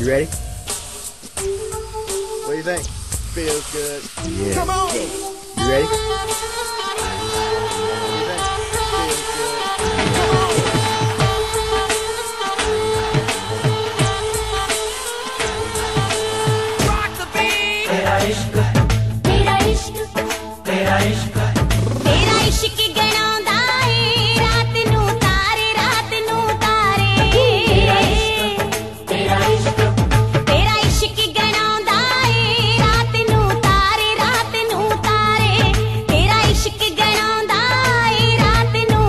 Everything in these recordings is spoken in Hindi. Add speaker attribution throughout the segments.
Speaker 1: You ready?
Speaker 2: What do you think? Feels good.
Speaker 1: Yeah.
Speaker 2: Come on!
Speaker 1: You ready?
Speaker 3: तेरा इश्क तेरा इश्क तेरा इश्क तेरा इश्क गणांदा है रात नू तारे तेरा इश्क तेरा इश्क तेरा इश्क गणांदा है रात नू तारे तेरा इश्क गणांदा है रात नू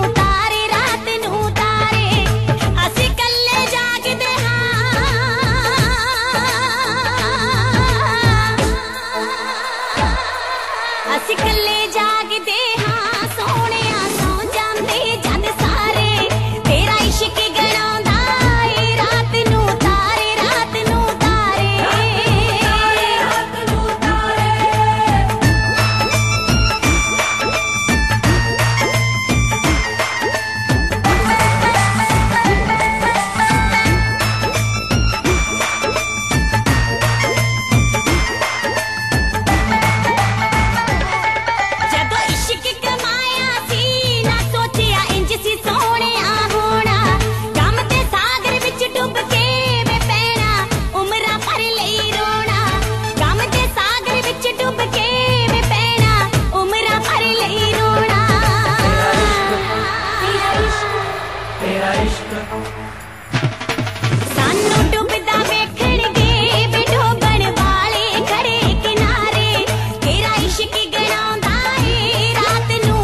Speaker 3: तारे असी कल्ले जागदे असी कल्ले जागदे हां सोहणिया सौ जांदे जद सारे तेरा इश्क गणांदा है रात नू तारे जदों इश्क कमाया सी ना सोचिया इंज सी सोहणिया होना गम ते सागर विच डुब के वे पैना उमरां भर लई रोना गम ते सागर विच डुब के वे पैना उमरां भर लई रोना तेरा इश्क तेरा इश्क सानू डुबदा वेखणगे वे डोबण वाले खड़े किनारे तेरा इश्क गणांदा है रात नू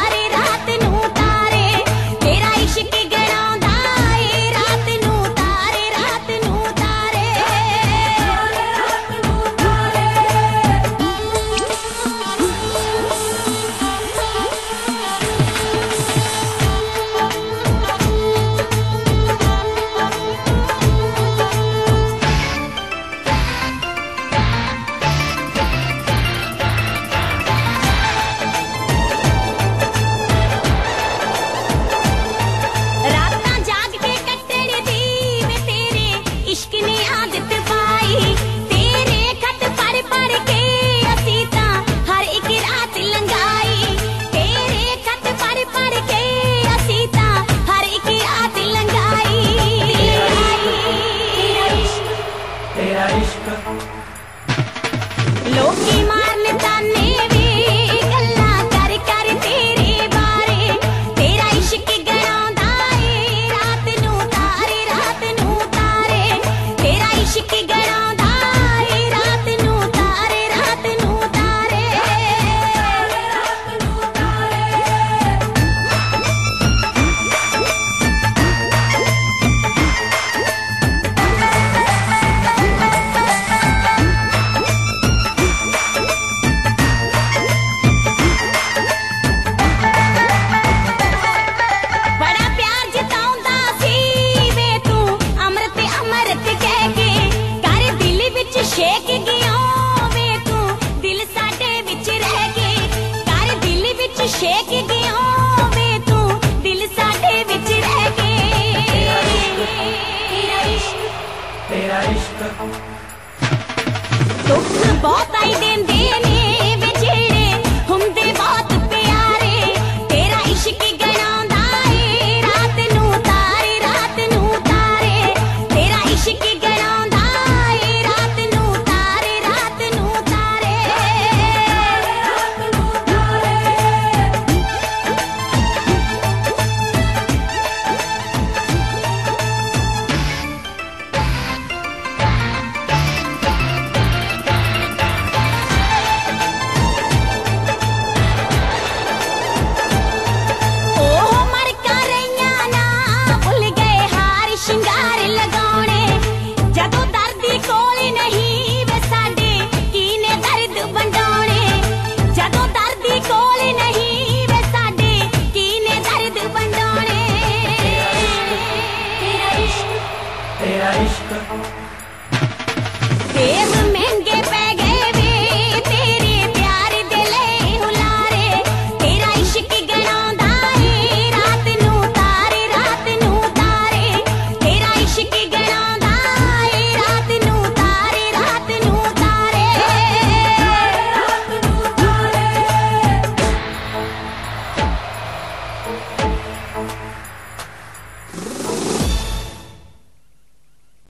Speaker 3: तारे तेरा इश्क गणांदा है रात नू तारे रातां जाग के कट्टण दी वे तेरे इश्क ने आदत पाई तेरे खत पढ़ के असी तां हर एक रात लंघाई तेरे खत पढ़ के असी तां हर एक रात लंघाई तेरा इश्क तेरा इश्क लोकी मारन ताने वे गल्लां कर तेरे बारे तेरा इश्क गणांदा है रात नू तारे तेरा इश्क गणांदा है रात नू तारे बड़ा प्यार जताउंदा सी वे तू अमृत कह के कर दिल विच शेक गया वे तू दिल साडे विच रह के कर दिल विच शेक गया वे तू दिल साडे विच रह के तेरा इश्क तेरा इश्क दुख बहुत आई देंदे ने वे जेड़े हुंदे बहुत प्यारे तेरा इश्क गणांदा है रात नू तारे तेरा इश्क गणांदा है रात नू तारे तेरा इश्क